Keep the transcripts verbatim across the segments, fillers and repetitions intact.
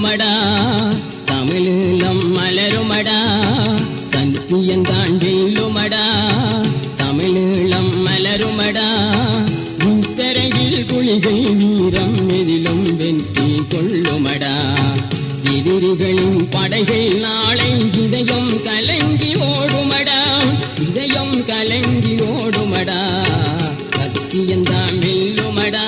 வெல்லுமடா, தமிழீழம் மலருமடா, சத்தியந்தான் வெல்லுமடா, தமிழீழம் மலருமடா, முத்தரையில் புலிகள் வீரம் எதிலும் வெற்றி கொள்ளுமடா, எதிரிகளின் படைகள் நாளை இதயம் கலங்கி ஓடுமடா, இதயம் கலங்கி ஓடுமடா, சத்தியந்தான் வெல்லுமடா.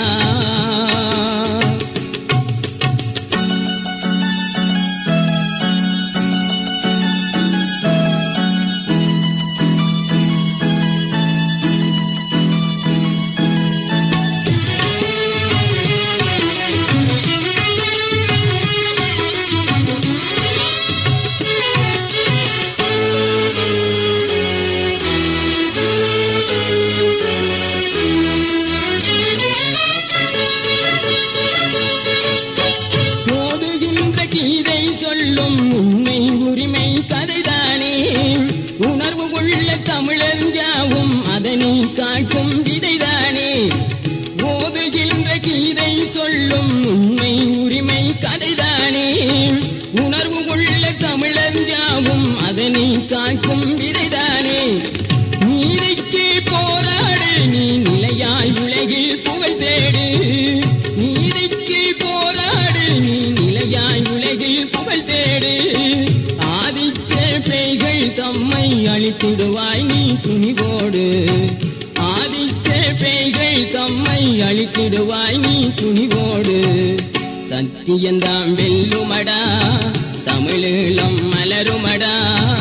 சொல்லும் உண்மை உரிமை கதைதானே, உணர்வு உள்ள தமிழர் யாவும் அதனை காக்கும் விதைதானே, ஓதுகின்ற கீதை சொல்லும் உண்மை உரிமை கதைதானே, உணர்வு உள்ள தமிழர் யாவும் அதனை காக்கும் விதைதானே, நீதிக்கு போராடு நீ நிலையாய் உலகில் புகழ் தேடு, நீதிக்கு போராடு நீ நிலையாய் உலகில் புகழ் தேடு, ஆதிக்க பேய்கள் தம்மை அழித்திடுவாய் நீ துணிவோடு, ஆதிக்க பேய்கள் தம்மை அழித்திடுவாய் நீ துணிவோடு, சத்தியந்தான் வெல்லுமடா, தமிழீழம் மலருமடா.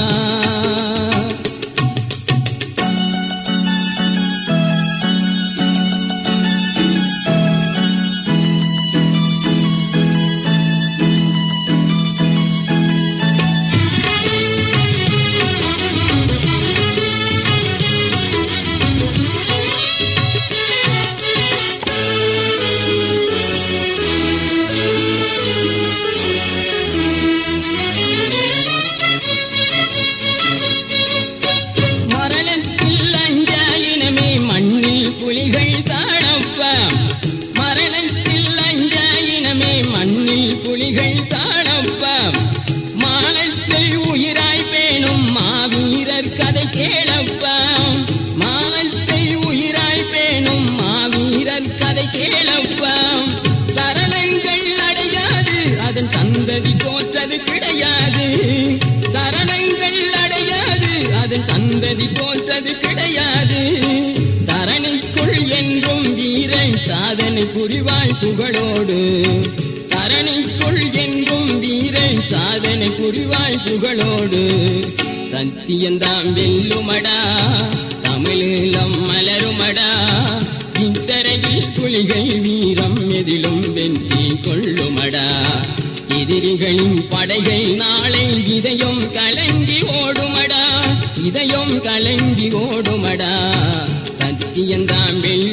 புலிகள் தாழப்பா மரணத்தில் அஞ்சாயினமே மண்ணில் புலிகள் தாழப்பா, மானத்தை உயிராய் பேணும் மாவீரர் கதை கேளப்பா, மானத்தை உயிராய் பேணும் மாவீரர் கதை கேளப்பா, சரணங்கள் அடையாது அதன் சந்ததி தோற்றது கிடையாது, சரணங்கள் அடையாது அதன் சந்ததி தோற்றது கிடையாது, தரணிக்குள் என்றும் வீரன் சாதனை புரிவாய் புகழோடு, தரணிக்குள் என்றும் வீரன் சாதனை புரிவாய் புகழோடு, சத்தியந்தான் வெல்லுமடா, தமிழீழம் மலருமடா, இத்தரையில் புலிகள் வீரம் எதிலும் வெற்றி கொள்ளுமடா, எதிரிகளின் படைகள் நாளை இதயம் கலங்கி ஓடுமடா, இதயம் கலங்கி ஓடுமடா, சத்தியந்தான் வெல்லுமடா.